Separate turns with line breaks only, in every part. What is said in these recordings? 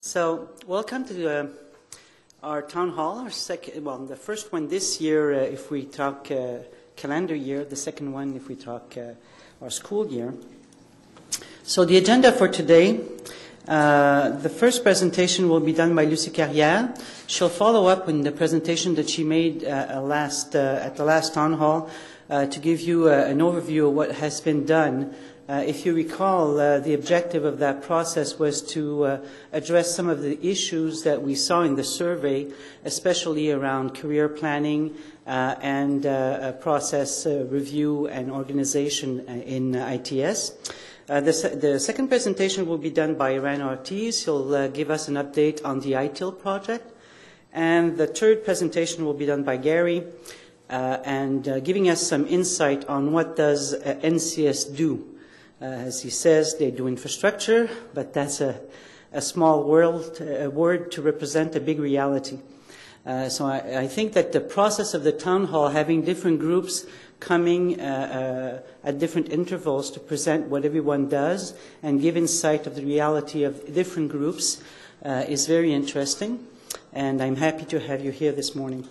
So, welcome to our town hall. The first one this year, if we talk calendar year. The second one, if we talk our school year. So, the agenda for today. The first presentation will be done by Lucie Carrière. She'll follow up in the presentation that she made at the last town hall to give you an overview of what has been done. If you recall, the objective of that process was to address some of the issues that we saw in the survey, especially around career planning and process review and organization in ITS. The second presentation will be done by Iran Ortiz. He'll give us an update on the ITIL project. And the third presentation will be done by Gary and giving us some insight on what does NCS do. As he says, they do infrastructure, but that's a small word to represent a big reality. So I think that the process of the town hall, having different groups coming at different intervals to present what everyone does and give insight of the reality of different groups is very interesting. And I'm happy to have you here this morning.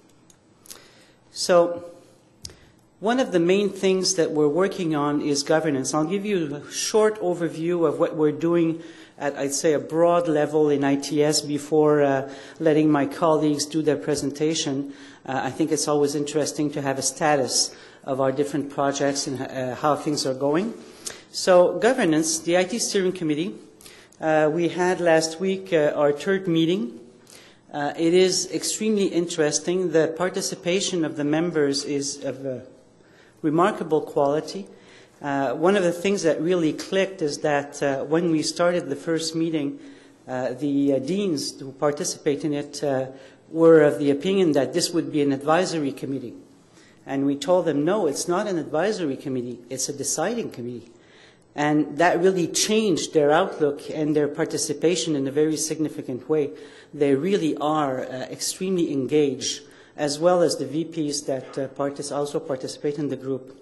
So, one of the main things that we're working on is governance. I'll give you a short overview of what we're doing at, I'd say, a broad level in ITS before letting my colleagues do their presentation. I think it's always interesting to have a status of our different projects and how things are going. So, governance, the IT Steering Committee, we had last week our third meeting. It is extremely interesting. The participation of the members is of remarkable quality. One of the things that really clicked is that when we started the first meeting, the deans who participate in it were of the opinion that this would be an advisory committee. And we told them, no, it's not an advisory committee, it's a deciding committee. And that really changed their outlook and their participation in a very significant way. They really are extremely engaged, as well as the VPs that also participate in the group.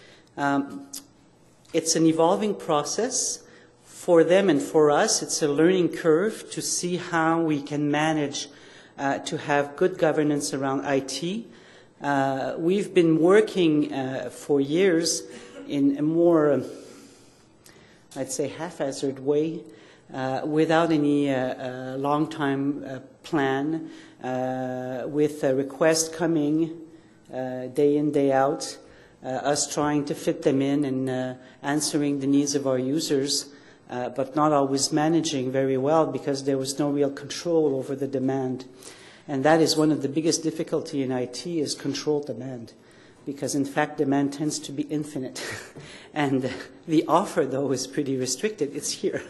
It's an evolving process for them and for us. It's a learning curve to see how we can manage to have good governance around IT. We've been working for years in a more, I'd say, haphazard way, without any long-time plan, with a request coming day in, day out, us trying to fit them in and answering the needs of our users, but not always managing very well because there was no real control over the demand. And that is one of the biggest difficulty in IT is controlled demand, because in fact demand tends to be infinite. And the offer, though, is pretty restricted. It's here.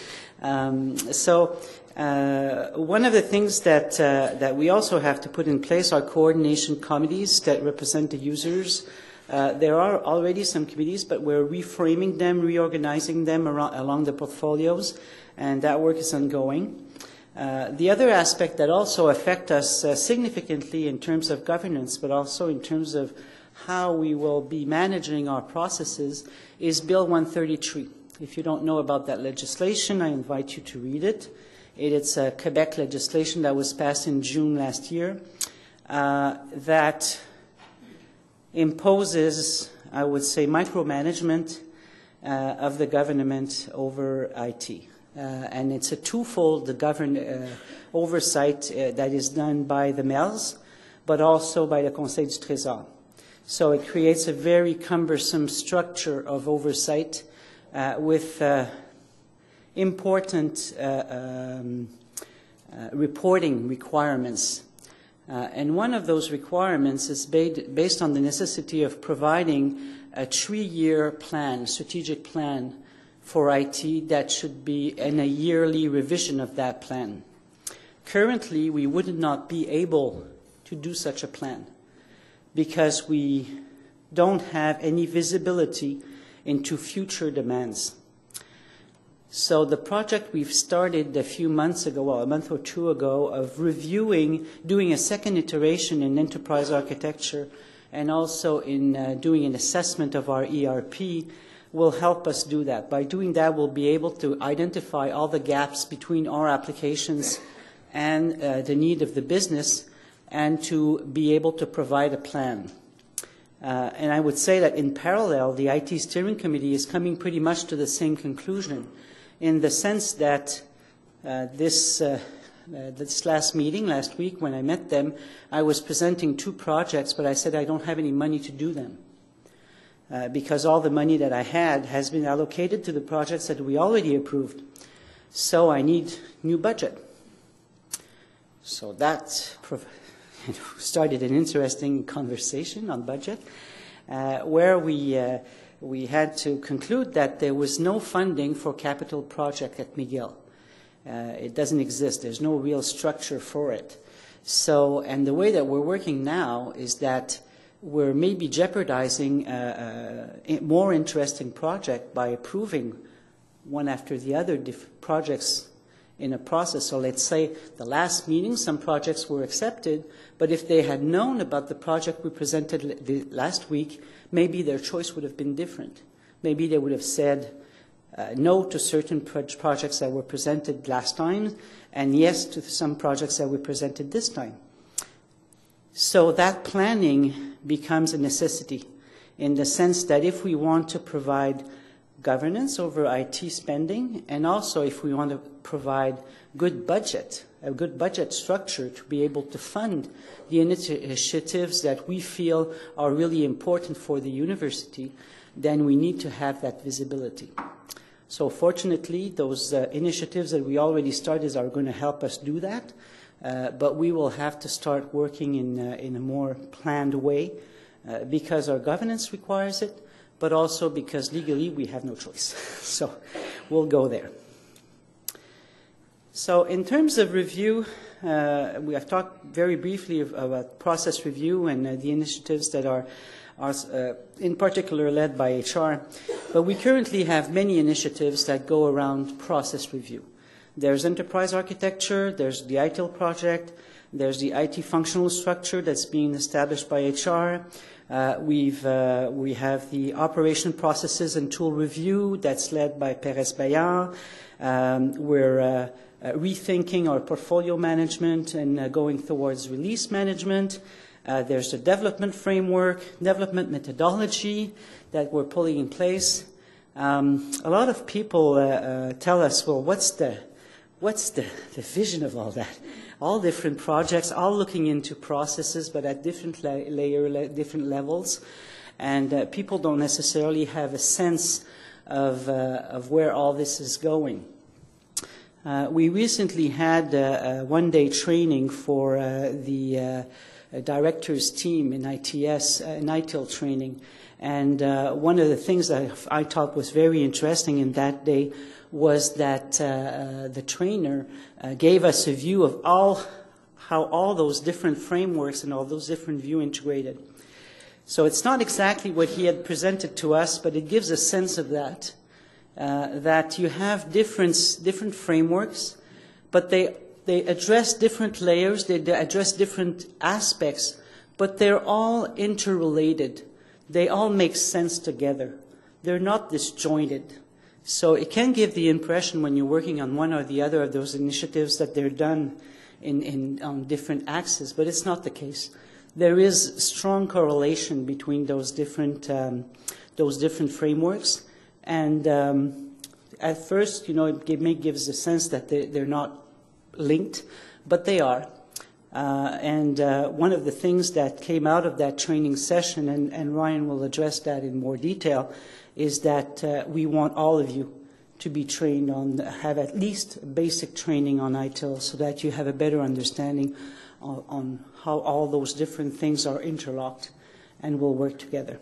One of the things that we also have to put in place are coordination committees that represent the users. There are already some committees, but we're reframing them, reorganizing them along the portfolios, and that work is ongoing. The other aspect that also affects us significantly in terms of governance, but also in terms of how we will be managing our processes, is Bill 133. If you don't know about that legislation, I invite you to read it. It's a Quebec legislation that was passed in June last year that imposes, I would say, micromanagement of the government over IT. And it's a twofold oversight that is done by the MERS, but also by the Conseil du Trésor. So it creates a very cumbersome structure of oversight with important reporting requirements. And one of those requirements is based on the necessity of providing a 3-year plan, strategic plan for IT that should be in a yearly revision of that plan. Currently, we would not be able to do such a plan because we don't have any visibility into future demands. So the project we've started a few months ago, well, a month or two ago, of reviewing, doing a second iteration in enterprise architecture and also in doing an assessment of our ERP will help us do that. By doing that, we'll be able to identify all the gaps between our applications and the need of the business, and to be able to provide a plan. And I would say that in parallel, the IT Steering Committee is coming pretty much to the same conclusion, in the sense that this last meeting, last week, when I met them, I was presenting 2 projects, but I said I don't have any money to do them. Because all the money that I had has been allocated to the projects that we already approved. So I need new budget. So that started an interesting conversation on budget, where we had to conclude that there was no funding for capital project at McGill. It doesn't exist. There's no real structure for it. So, and the way that we're working now is that we're maybe jeopardizing a more interesting project by approving one after the other projects in a process. So let's say the last meeting, some projects were accepted, but if they had known about the project we presented last week, maybe their choice would have been different. Maybe they would have said no to certain projects that were presented last time, and yes to some projects that were presented this time. So that planning becomes a necessity, in the sense that if we want to provide governance over IT spending, and also if we want to provide good budget, a good budget structure to be able to fund the initiatives that we feel are really important for the university, then we need to have that visibility. So fortunately, those initiatives that we already started are going to help us do that, but we will have to start working in a more planned way, because our governance requires it, but also because legally we have no choice. So we'll go there. So in terms of review, we have talked very briefly about process review and the initiatives that are in particular led by HR. But we currently have many initiatives that go around process review. There's enterprise architecture, there's the ITIL project, there's the IT functional structure that's being established by HR. We have the operation processes and tool review that's led by Perez Bayard. We're rethinking our portfolio management and going towards release management. There's the development framework, development methodology that we're putting in place. A lot of people tell us, well, what's the vision of all that? All different projects, all looking into processes, but at different different levels, and people don't necessarily have a sense of where all this is going. We recently had a one-day training for the director's team in ITS, an ITIL training, and one of the things that I thought was very interesting in that day was that the trainer gave us a view of how all those different frameworks and all those different views integrated. So it's not exactly what he had presented to us, but it gives a sense of that, that you have different frameworks, but they address different layers, they address different aspects, but they're all interrelated. They all make sense together. They're not disjointed. So it can give the impression when you're working on one or the other of those initiatives that they're done on different axes, but it's not the case. There is strong correlation between those different frameworks, and at first, it may give us a sense that they're not linked, but they are. And one of the things that came out of that training session, and Ryan will address that in more detail, is that we want all of you to be trained on, have at least basic training on ITIL, so that you have a better understanding on how all those different things are interlocked and will work together.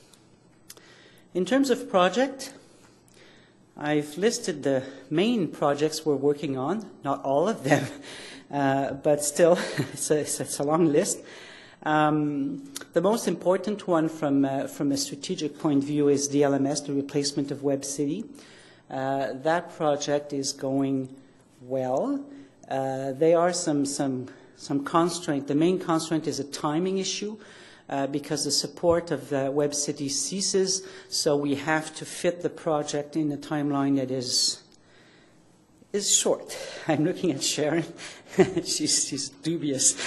In terms of project, I've listed the main projects we're working on, not all of them, but still, it's a long list. The most important one from a strategic point of view is DLMS, the replacement of WebCity. That project is going well. There are some constraint. The main constraint is a timing issue. because the support of Web City ceases, so we have to fit the project in a timeline that is short. I'm looking at Sharon. she's dubious.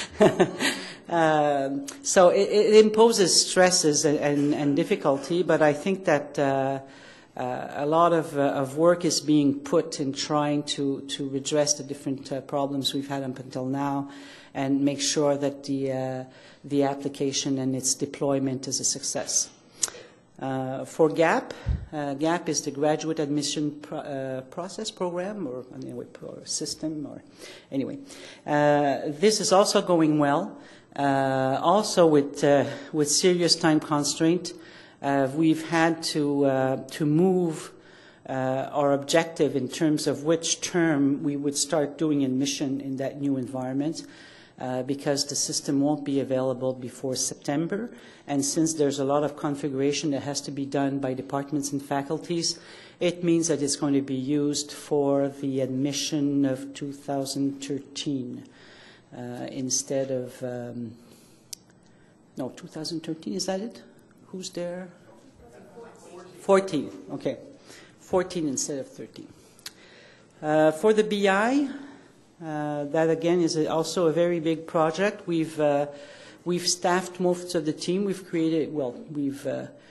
So it imposes stresses and difficulty, but I think that a lot of work is being put in trying to redress the different problems we've had up until now and make sure that the application and its deployment is a success. For GAP, GAP is the Graduate Admission Process Program, or anyway, or system, or anyway. This is also going well. Also with serious time constraint, we've had to move our objective in terms of which term we would start doing admission in that new environment. Because the system won't be available before September. And since there's a lot of configuration that has to be done by departments and faculties, it means that it's going to be used for the admission of 2013 instead of, no, 2013, is that it? Who's there? 14, okay. 14 instead of 13. For the BI, that again is also a very big project. We've staffed most of the team. We've created, well, we've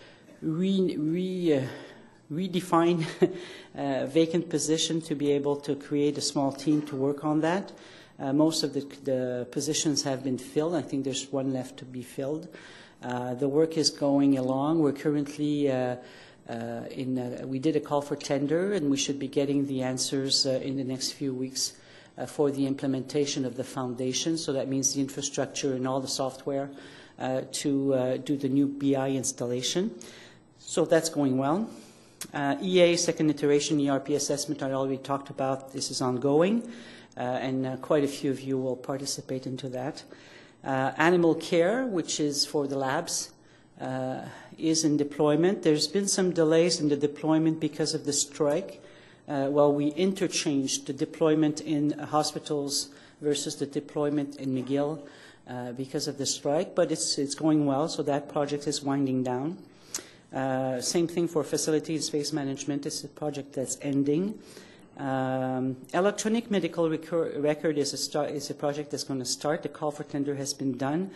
redefined a vacant position to be able to create a small team to work on that. Most of the positions have been filled. I think there's one left to be filled. The work is going along. We're currently we did a call for tender, and we should be getting the answers in the next few weeks. For the implementation of the foundation, so that means the infrastructure and all the software to do the new BI installation. So that's going well. EA, second iteration ERP assessment, I already talked about. This is ongoing, and quite a few of you will participate into that. Animal care, which is for the labs, is in deployment. There's been some delays in the deployment because of the strike. Well, we interchanged the deployment in hospitals versus the deployment in McGill because of the strike, but it's going well, so that project is winding down. Same thing for facility and space management. It's a project that's ending. Electronic medical record is a project that's going to start. The call for tender has been done.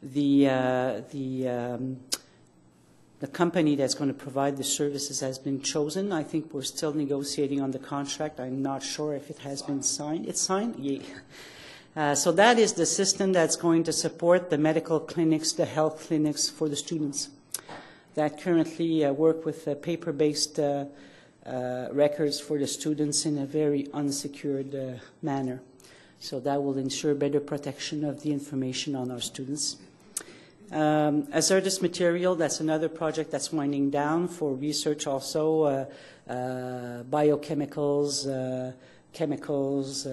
The company that's going to provide the services has been chosen. I think we're still negotiating on the contract. I'm not sure if it has been signed. It's signed? Yeah. So that is the system that's going to support the medical clinics, the health clinics for the students that currently work with paper-based records for the students in a very unsecured manner. So that will ensure better protection of the information on our students. Hazardous material, that's another project that's winding down for research also, biochemicals, chemicals,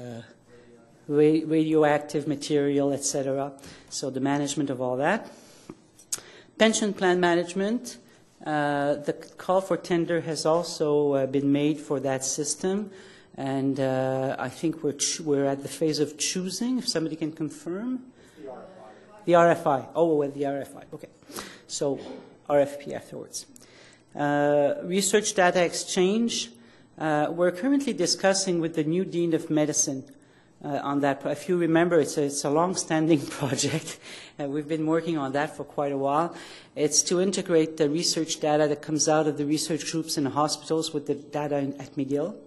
radioactive material, etc. So the management of all that. Pension plan management, the call for tender has also been made for that system, and I think we're at the phase of choosing, if somebody can confirm. The RFI. Oh, well, the RFI. Okay. So RFP afterwards. Research data exchange. We're currently discussing with the new Dean of Medicine on that. If you remember, it's a long-standing project. We've been working on that for quite a while. It's to integrate the research data that comes out of the research groups in the hospitals with the data at McGill.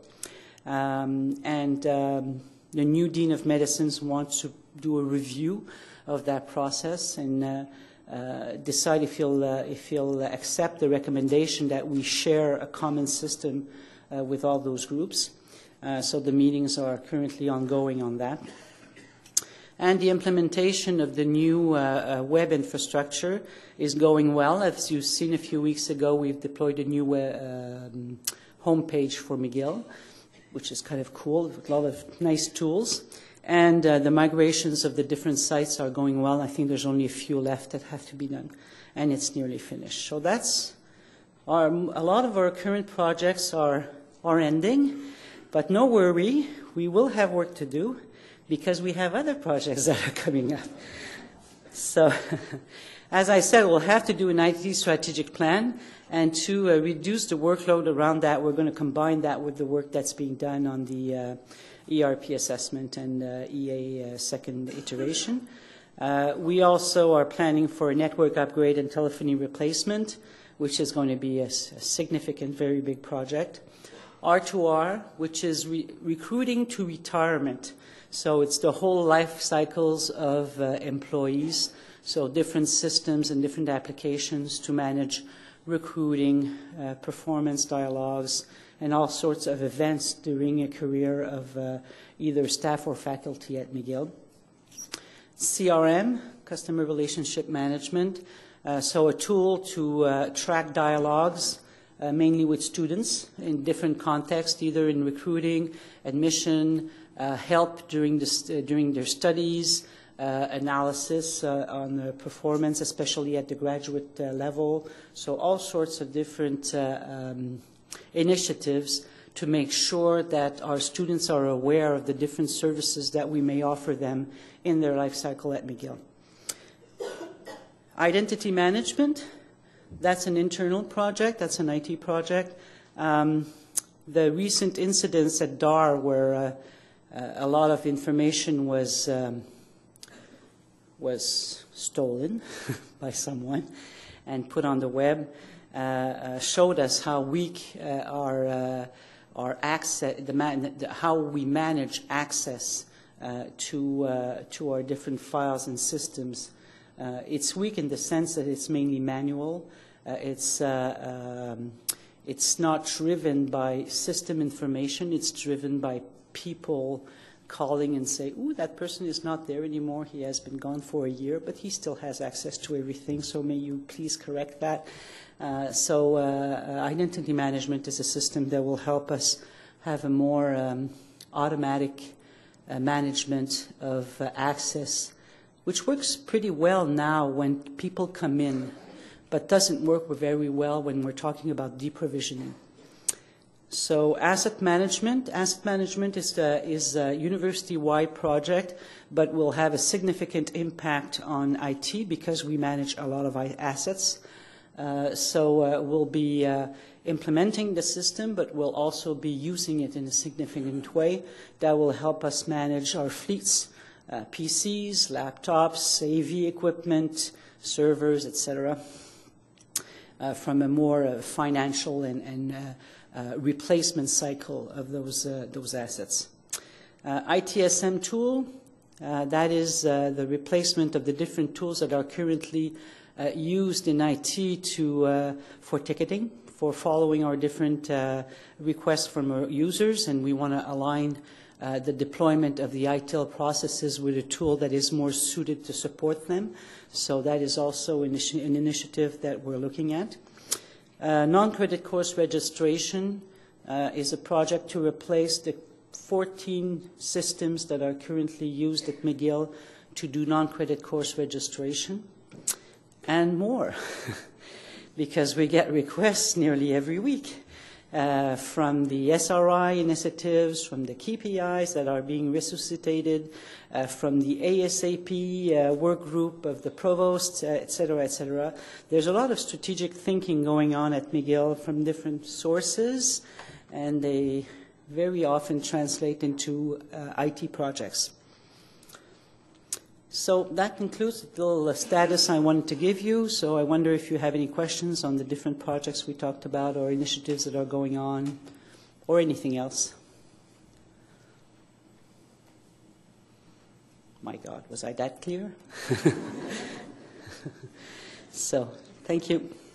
The new Dean of Medicine wants to do a review of that process and decide if he'll accept the recommendation that we share a common system with all those groups. So the meetings are currently ongoing on that. And the implementation of the new web infrastructure is going well. As you've seen a few weeks ago, we've deployed a new homepage for McGill, which is kind of cool, with a lot of nice tools. And the migrations of the different sites are going well. I think there's only a few left that have to be done, and it's nearly finished. So that's a lot of our current projects are ending, but no worry, we will have work to do because we have other projects that are coming up. So, as I said, we'll have to do an IT strategic plan, and to reduce the workload around that, we're going to combine that with the work that's being done on the ERP assessment and EA second iteration. We also are planning for a network upgrade and telephony replacement, which is going to be a significant, very big project. R2R, which is recruiting to retirement. So it's the whole life cycles of employees, so different systems and different applications to manage recruiting, performance dialogues, and all sorts of events during a career of either staff or faculty at McGill. CRM, Customer Relationship Management, so a tool to track dialogues, mainly with students in different contexts, either in recruiting, admission, help during their studies, analysis on performance, especially at the graduate level. So all sorts of different initiatives to make sure that our students are aware of the different services that we may offer them in their life cycle at McGill. Identity management, that's an internal project, that's an IT project. The recent incidents at DAR where a lot of information was stolen by someone and put on the web showed us how weak our access, how we manage access to our different files and systems. It's weak in the sense that it's mainly manual. It's not driven by system information. It's driven by people calling and say, ooh, that person is not there anymore. He has been gone for a year, but he still has access to everything, so may you please correct that. So identity management is a system that will help us have a more automatic management of access, which works pretty well now when people come in, but doesn't work very well when we're talking about deprovisioning. So asset management is a university-wide project, but will have a significant impact on IT because we manage a lot of assets. So we'll be implementing the system, but we'll also be using it in a significant way that will help us manage our fleets, PCs, laptops, AV equipment, servers, etc., from a more financial and replacement cycle of those assets. ITSM tool, that is the replacement of the different tools that are currently used in IT for ticketing, for following our different requests from our users, and we want to align the deployment of the ITIL processes with a tool that is more suited to support them. So that is also an initiative that we're looking at. Non-credit course registration is a project to replace the 14 systems that are currently used at McGill to do non-credit course registration, and more, because we get requests nearly every week from the SRI initiatives, from the KPIs that are being resuscitated, from the ASAP work group of the provost, et cetera, et cetera. There's a lot of strategic thinking going on at McGill from different sources, and they very often translate into IT projects. So that concludes the little status I wanted to give you. So I wonder if you have any questions on the different projects we talked about or initiatives that are going on or anything else. My God, was I that clear? So, thank you.